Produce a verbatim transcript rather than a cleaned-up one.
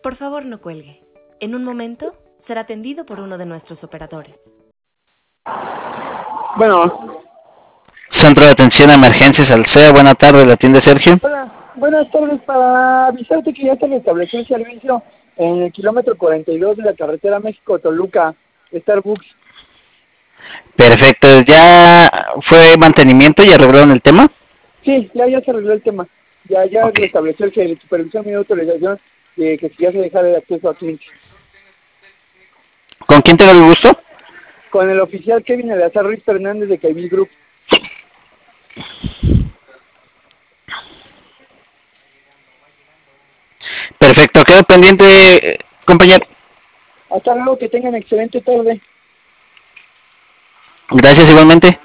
Por favor, no cuelgue. En un momento será atendido por uno de nuestros operadores. Bueno. Centro de Atención a Emergencias Alsea, buena tarde, ¿la atiende Sergio? Hola, buenas tardes, para avisarte que ya se restableció el servicio en el kilómetro cuarenta y dos de la carretera México-Toluca, Starbucks. Perfecto, ¿ya fue mantenimiento y arreglaron el tema? Sí, ya, ya se arregló el tema. Ya, ya Okay. restableció el que el supervisor me dio autorización de que ya se dejara el acceso a clientes. ¿Con quién tengo el gusto? Con el oficial Kevin Eleazar Ruiz Fernández de Caibil Group. Perfecto, quedo pendiente, compañero. Hasta luego, que tengan excelente tarde. Gracias igualmente.